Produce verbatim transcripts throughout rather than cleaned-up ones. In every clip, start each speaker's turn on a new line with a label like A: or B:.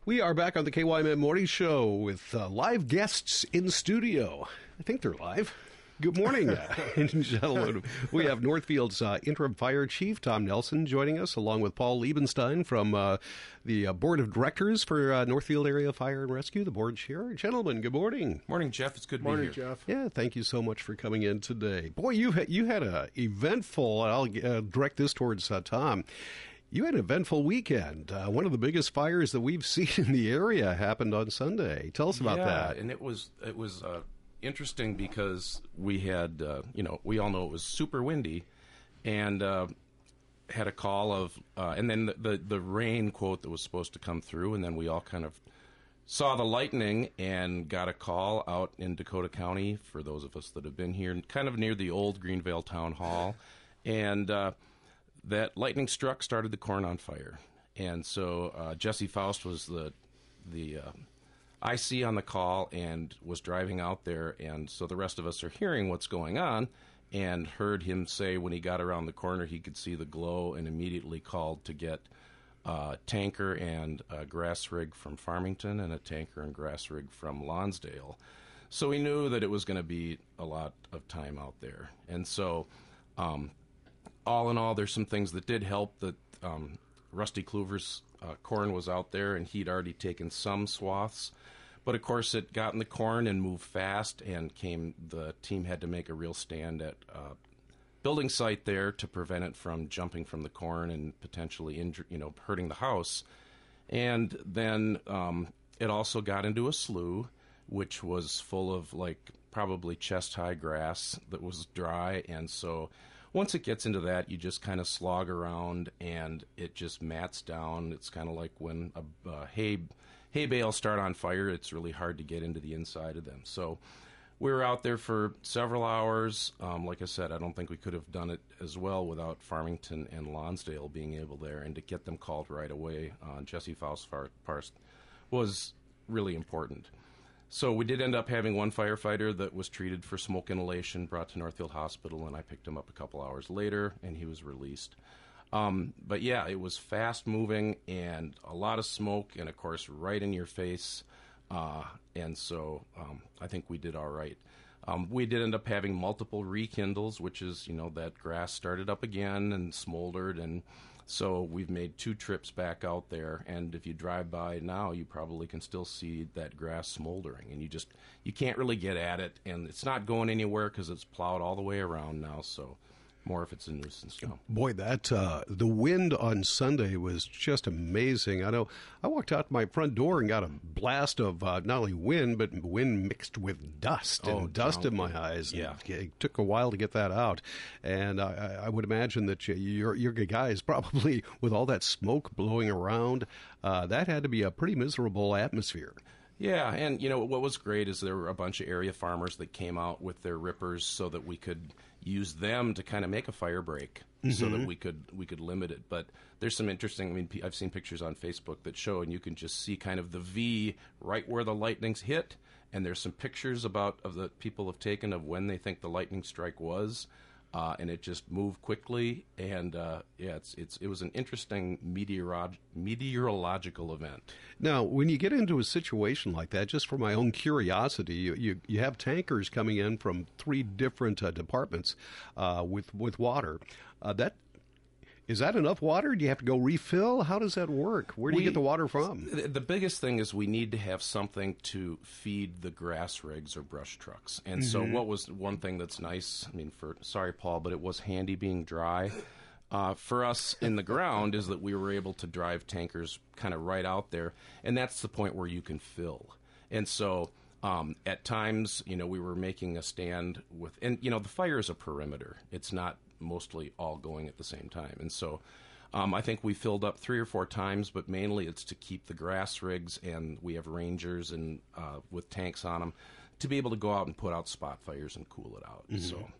A: We are back on the K Y M N Morning Show with uh, live guests in studio. I think they're live. Good morning, uh, gentlemen. We have Northfield's uh, interim fire chief, Tom Nelson, joining us, along with Paul Liebenstein from uh, the uh, board of directors for uh, Northfield Area Fire and Rescue, the board chair. Gentlemen, good morning.
B: Morning, Jeff. It's good to
C: morning,
B: be here.
C: Jeff.
A: Yeah, thank you so much for coming in today. Boy, you had, you had a eventful, I'll uh, direct this towards uh, Tom. You had an eventful weekend. Uh, one of the biggest fires that we've seen in the area happened on Sunday. Tell us about
B: yeah,
A: that.
B: and it was it was uh, interesting because we had, uh, you know, we all know it was super windy, and uh, had a call of, uh, and then the, the the rain quote that was supposed to come through, and then we all kind of saw the lightning and got a call out in Dakota County, for those of us that have been here, kind of near the old Greenvale Town Hall, and uh, that lightning struck, started the corn on fire. And so uh, Jesse Faust was the the uh, I C on the call and was driving out there, and so the rest of us are hearing what's going on, and heard him say when he got around the corner he could see the glow, and immediately called to get a tanker and a grass rig from Farmington and a tanker and grass rig from Lonsdale. So we knew that it was going to be a lot of time out there. And so um, all in all, there's some things that did help. That um, Rusty Kluver's uh, corn was out there, and he'd already taken some swaths. But, of course, it got in the corn and moved fast, and came. The team had to make a real stand at uh, building site there to prevent it from jumping from the corn and potentially injure, you know, hurting the house. And then um, it also got into a slough, which was full of, like, probably chest-high grass that was dry. And so once it gets into that, you just kind of slog around, and it just mats down. It's kind of like when a, a hay hay bales start on fire. It's really hard to get into the inside of them. So we were out there for several hours. Um, like I said, I don't think we could have done it as well without Farmington and Lonsdale being able there, and to get them called right away on Jesse Faust's part was really important. So we did end up having one firefighter that was treated for smoke inhalation, brought to Northfield Hospital, and I picked him up a couple hours later, and he was released. Um, but yeah, it was fast-moving and a lot of smoke, and of course, right in your face. Uh, and so um, I think we did all right. Um, we did end up having multiple rekindles, which is, you know, that grass started up again and smoldered, and so we've made two trips back out there, and if you drive by now, you probably can still see that grass smoldering, and you just, you can't really get at it, and it's not going anywhere because it's plowed all the way around now, so more if it's a nuisance now.
A: Boy, that uh, the wind on Sunday was just amazing. I know I walked out my front door and got a blast of uh, not only wind, but wind mixed with dust, and
B: oh,
A: dust in my
B: good.
A: eyes.
B: Yeah.
A: It took a while to get that out. And I, I would imagine that your, your guys probably, with all that smoke blowing around, uh, that had to be a pretty miserable atmosphere.
B: Yeah, and, you know, what was great is there were a bunch of area farmers that came out with their rippers so that we could use them to kind of make a fire break, mm-hmm. so that we could we could limit it. But there's some interesting, I mean, I've seen pictures on Facebook that show, and you can just see kind of the V right where the lightnings hit, and there's some pictures about of the people have taken of when they think the lightning strike was. Uh, and it just moved quickly, and uh, yeah, it's it's it was an interesting meteorog- meteorological event.
A: Now, when you get into a situation like that, just for my own curiosity, you you, you have tankers coming in from three different uh, departments uh, with with water. Uh, that is that enough water? Do you have to go refill? How does that work? Where do
B: we,
A: you get the water from?
B: The biggest thing is we need to have something to feed the grass rigs or brush trucks. And mm-hmm. so what was one thing that's nice, I mean, for sorry, Paul, but it was handy being dry. Uh, for us in the ground is that we were able to drive tankers kind of right out there, and that's the point where you can fill. And so um, at times, you know, we were making a stand with, and, you know, the fire is a perimeter. It's not mostly all going at the same time. And so um, I think we filled up three or four times, but mainly it's to keep the grass rigs, and we have rangers and uh, with tanks on them to be able to go out and put out spot fires and cool it out. Mm-hmm. So.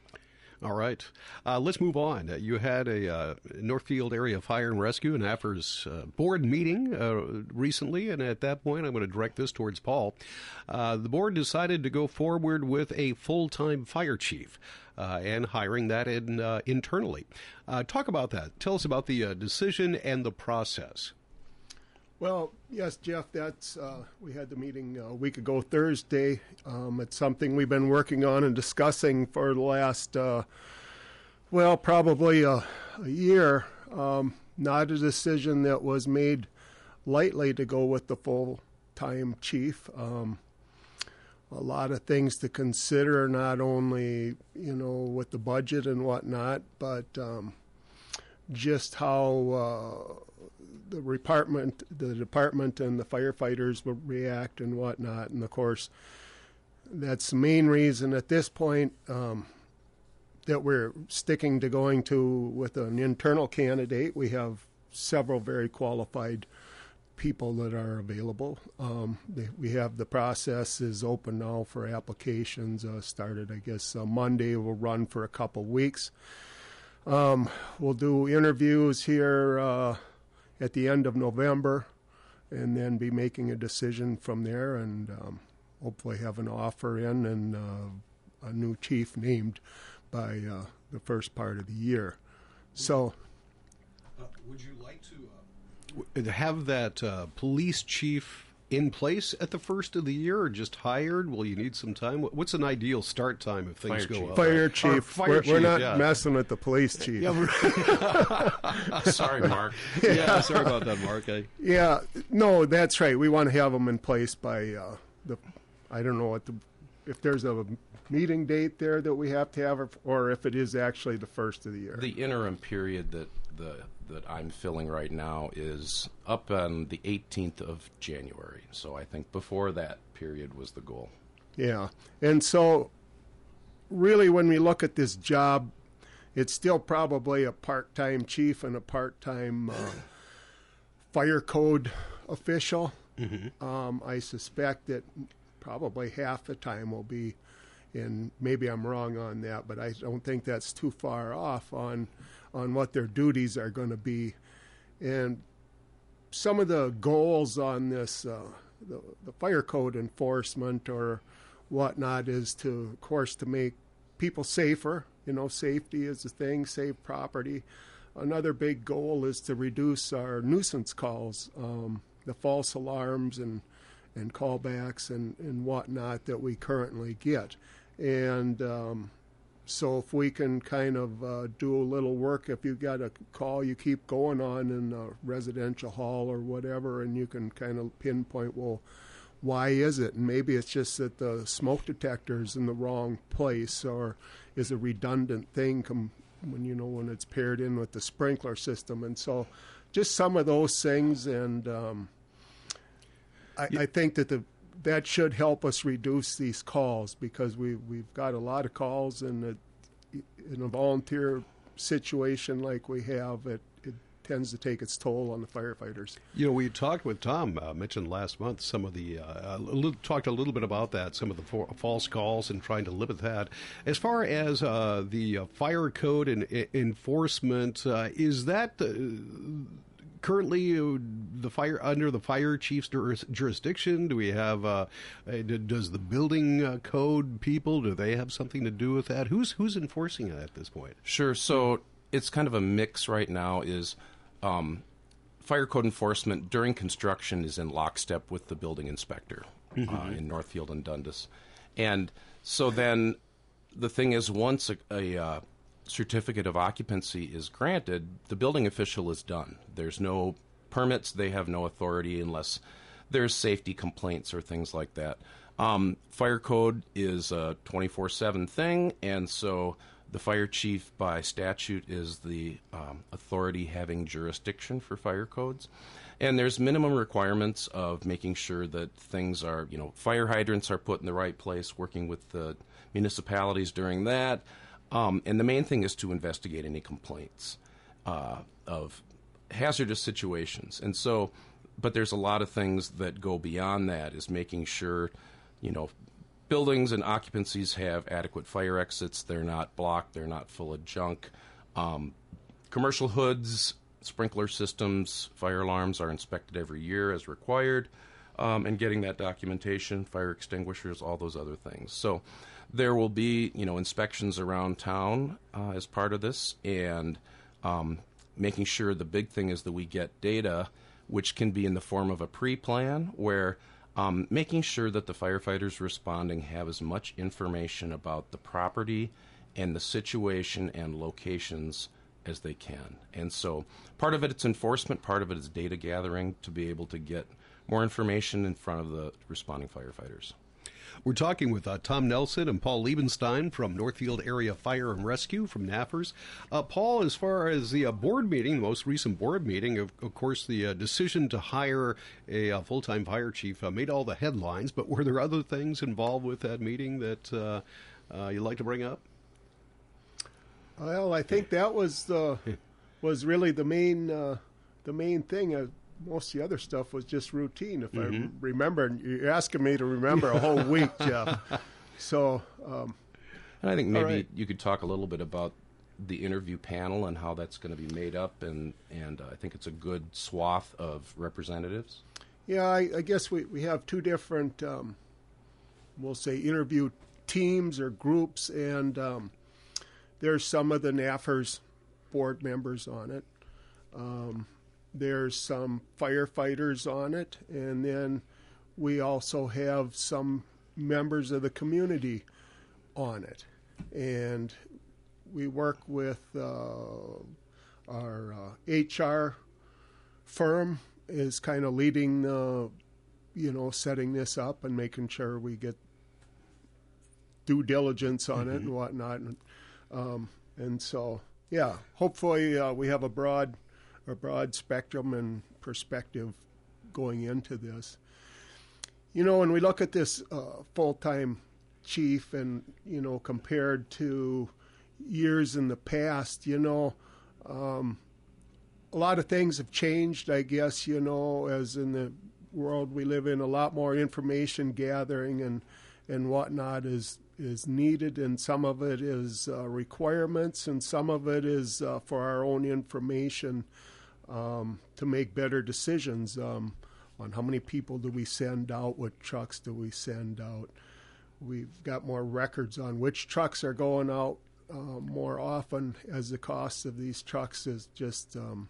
A: All right. Uh, let's move on. Uh, you had a uh, Northfield Area Fire and Rescue and A F R S uh, board meeting uh, recently, and at that point, I'm going to direct this towards Paul. Uh, the board decided to go forward with a full-time fire chief uh, and hiring that in uh, internally. Uh, talk about that. Tell us about the uh, decision and the process.
C: Well, yes, Jeff, that's, uh, we had the meeting a week ago Thursday. Um, it's something we've been working on and discussing for the last, uh, well, probably a, a year. Um, not a decision that was made lightly to go with the full-time chief. Um, a lot of things to consider, not only, you know, with the budget and whatnot, but um, just how uh, the department, the department and the firefighters will react and whatnot. And of course, that's the main reason at this point um, that we're sticking to going to with an internal candidate. We have several very qualified people that are available. Um, they, we have the process is open now for applications. Uh, started, I guess, uh, Monday. Will run for a couple weeks. Um, we'll do interviews here uh, at the end of November, and then be making a decision from there, and um, hopefully have an offer in and uh, a new chief named by uh, the first part of the year. So,
A: uh, would you like to uh, have that uh, police chief in place at the first of the year, or just hired? Will you need some time? What's an ideal start time if things
B: Fire
A: go
B: chief.
A: up?
C: fire chief.
A: Fire
C: we're,
A: chief,
C: we're not
A: yeah.
C: messing with the police chief.
A: Yeah, we're-
B: Sorry, Mark.
A: yeah, sorry about that, Mark. I,
C: Yeah, no, that's right. We want to have them in place by uh, the, I don't know what the, if there's a meeting date there that we have to have, or if it is actually the first of the year.
B: The interim period that the that I'm filling right now is up on the eighteenth of January. So I think before that period was the goal.
C: Yeah, and so really when we look at this job, it's still probably a part-time chief and a part-time uh, fire code official. Mm-hmm. Um, I suspect that probably half the time will be, and maybe I'm wrong on that, but I don't think that's too far off on on what their duties are going to be. And some of the goals on this, uh, the, the fire code enforcement or whatnot, is to, of course, to make people safer. You know, safety is a thing, save property. Another big goal is to reduce our nuisance calls, um, the false alarms and and callbacks and, and whatnot that we currently get. And um, so if we can kind of uh, do a little work, if you got a call you keep going on in a residential hall or whatever, and you can kind of pinpoint, well, why is it? And maybe it's just that the smoke detector is in the wrong place, or is a redundant thing com- when, you know, when it's paired in with the sprinkler system. And so just some of those things. And um, I, I think that the that should help us reduce these calls, because we, we've got a lot of calls, and it, in a volunteer situation like we have, it, it tends to take its toll on the firefighters.
A: You know, we talked with Tom, uh, mentioned last month, some of the, uh, a little, talked a little bit about that, some of the for, false calls and trying to limit that. As far as uh, the uh, fire code and I- enforcement, uh, is that uh, currently uh, the fire under the fire chief's juris, jurisdiction? Do we have, uh, uh, does the building uh, code people, do they have something to do with that? Who's, who's enforcing it at this point?
B: Sure. So it's kind of a mix right now. Is um, fire code enforcement during construction is in lockstep with the building inspector mm-hmm. uh, in Northfield and Dundas. And so then the thing is, once a, a uh, certificate of occupancy is granted, the building official is done. There's no permits. They have no authority unless there's safety complaints or things like that. Um, fire code is a twenty-four seven thing, and so the fire chief by statute is the um, authority having jurisdiction for fire codes. And there's minimum requirements of making sure that things are, you know, fire hydrants are put in the right place, working with the municipalities during that. Um, and the main thing is to investigate any complaints uh, of hazardous situations. And so, but there's a lot of things that go beyond that, is making sure, you know, buildings and occupancies have adequate fire exits. They're not blocked. They're not full of junk. Um, commercial hoods, sprinkler systems, fire alarms are inspected every year as required, um, and getting that documentation, fire extinguishers, all those other things. So there will be, you know, inspections around town uh, as part of this, and um, making sure the big thing is that we get data which can be in the form of a pre-plan where um, making sure that the firefighters responding have as much information about the property and the situation and locations as they can. And so part of it it's enforcement, part of it is data gathering to be able to get more information in front of the responding firefighters.
A: We're talking with uh, Tom Nelson and Paul Liebenstein from Northfield Area Fire and Rescue from NAFRS. Uh, Paul, as far as the uh, board meeting, the most recent board meeting, of, of course, the uh, decision to hire a uh, full-time fire chief uh, made all the headlines, but were there other things involved with that meeting that uh, uh, you'd like to bring up?
C: Well, I think that was the was really the main uh, the main thing. Uh, most of the other stuff was just routine. If mm-hmm. I remember, you're asking me to remember a whole week, Jeff. So, um,
B: and I think maybe
C: right.
B: you could talk a little bit about the interview panel and how that's going to be made up, and and uh, I think it's a good swath of representatives.
C: Yeah, I, I guess we we have two different, um, we'll say, interview teams or groups, and um, there's some of the NAFRS board members on it. Um, there's some firefighters on it, and then we also have some members of the community on it. And we work with uh, our uh, H R firm is kind of leading, uh, you know, setting this up and making sure we get due diligence on mm-hmm. it and whatnot. And, um, and so, yeah, hopefully uh, we have a broad, a broad spectrum and perspective going into this. You know, when we look at this uh, full-time chief and, you know, compared to years in the past, you know, um, a lot of things have changed, I guess, you know, as in the world we live in, a lot more information gathering and, and whatnot is is needed, and some of it is uh, requirements, and some of it is uh, for our own information um, to make better decisions um, on how many people do we send out, what trucks do we send out. We've got more records on which trucks are going out uh, more often as the cost of these trucks is just um,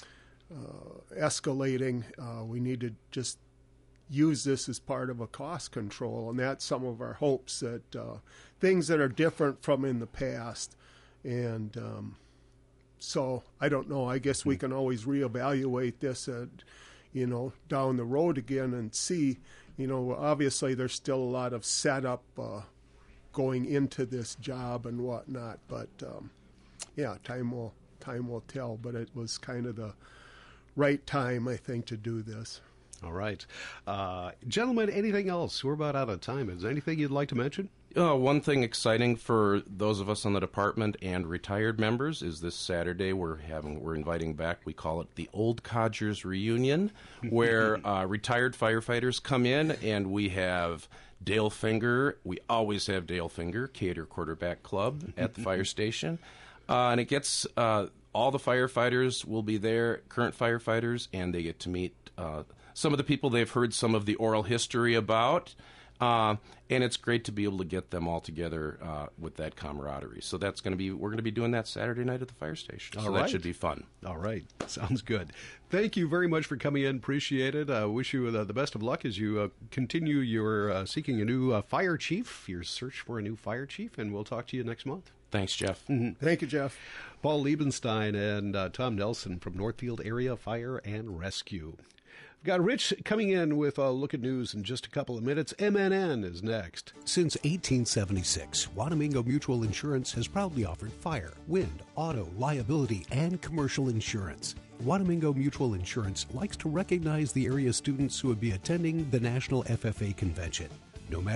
C: uh, escalating. Uh, we need to just use this as part of a cost control, and that's some of our hopes, that uh, things that are different from in the past. And um, so I don't know, I guess we can always reevaluate this at, you know, down the road again and see, you know, obviously there's still a lot of setup uh, going into this job and whatnot, but um, yeah, time will time will tell, but it was kind of the right time, I think, to do this.
A: All right. Uh, gentlemen, anything else? We're about out of time. Is there anything you'd like to mention?
B: Uh, one thing exciting for those of us on the department and retired members is this Saturday we're having we're inviting back, we call it the Old Codgers Reunion, where uh, retired firefighters come in, and we have Dale Finger. We always have Dale Finger, Cater Quarterback Club at the fire station. Uh, and it gets uh, all the firefighters will be there, current firefighters, and they get to meet uh, some of the people they've heard some of the oral history about, uh, and it's great to be able to get them all together uh, with that camaraderie. So that's going to be we're going to be doing that Saturday night at the fire station.
A: All
B: so
A: right.
B: That should be fun.
A: All right, sounds good. Thank you very much for coming in. Appreciate it. I uh, wish you uh, the best of luck as you uh, continue your uh, seeking a new uh, fire chief, your search for a new fire chief, and we'll talk to you next month.
B: Thanks, Jeff.
C: Mm-hmm. Thank you, Jeff.
A: Paul Liebenstein and uh, Tom Nelson from Northfield Area Fire and Rescue. Got Rich coming in with a look at news in just a couple of minutes. M N N is next.
D: Since eighteen seventy-six, Wanamingo Mutual Insurance has proudly offered fire, wind, auto, liability, and commercial insurance. Wanamingo Mutual Insurance likes to recognize the area students who would be attending the National F F A Convention. No matter